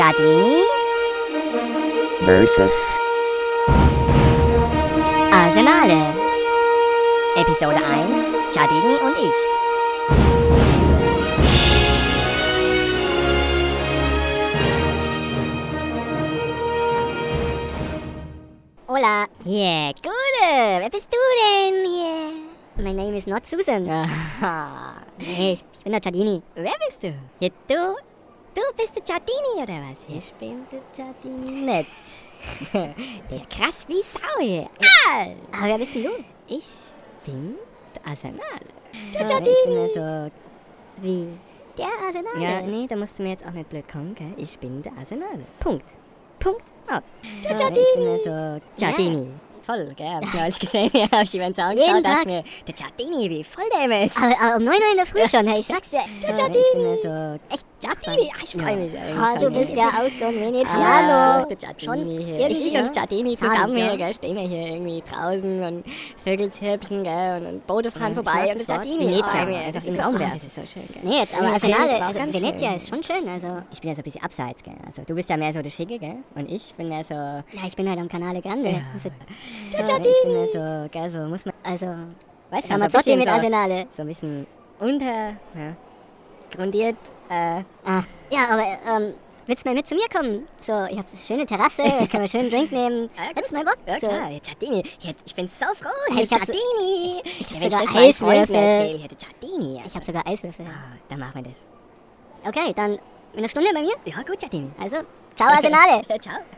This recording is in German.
Giardini versus Arsenale. Episode 1, Giardini und ich. Hola. Yeah, Gute. Wer bist du denn hier? My name is not Susan. Nee, ich bin der Giardini. Wer bist du? Ja, du bist der Giardini oder was? Ich bin der Giardini nett. Ja, krass wie Sau hier. Aber wer bist denn du? Ich bin der Arsenale. Der Giardini. Ich bin ja so wie der Arsenale. Ja, nee, da musst du mir jetzt auch nicht blöd kommen, gell? Ich bin der Arsenale. Punkt. Punkt aus. Der Giardini. Ich bin ja so Giardini. Voll, gell? Hab ich neulich gesehen. Ja, hab ich die Mensa angeschaut, dachte ich mir, der Giardini, wie voll der ist. Aber um 9 Uhr in der Früh schon, hey, ich sag's dir. Der Giardini. Ich bin ja so echt Giardini. Ich freu mich eigentlich schon. Du bist ja auch so ein Veneziano. Der Giardini hier. Ich und Giardini zusammen hier, gell? Stehen wir hier irgendwie draußen und Vögel zirpschen, gell? Und Boote fahren vorbei und der Giardini. Venezia, einfach im Raum wäre. Das ist so schön, gell? Nee, jetzt, aber Arsenale, Venezia ist schon schön, also. Ich bin ja so ein bisschen abseits, gell? Also, du bist ja mehr so der Schicke, gell? Und ich bin ja so. Ja, ich bin halt am Canale Grande. Der Giardini. Ich bin ja so, gell, so muss man, also, weißt du, Mazzotti mit Arsenale. So ein bisschen grundiert, ja, aber, willst du mal mit zu mir kommen? So, ich hab eine schöne Terrasse, können wir schön einen Drink nehmen. Hättest du mal Bock? Ja, klar, so. Giardini, ich bin so froh, hey, Giardini. Ich hab sogar Eiswürfel. Giardini. Ich hab sogar Eiswürfel. Ah, dann machen wir das. Okay, dann in einer Stunde bei mir? Ja, gut, Giardini. Also, ciao, Arsenale. Ciao.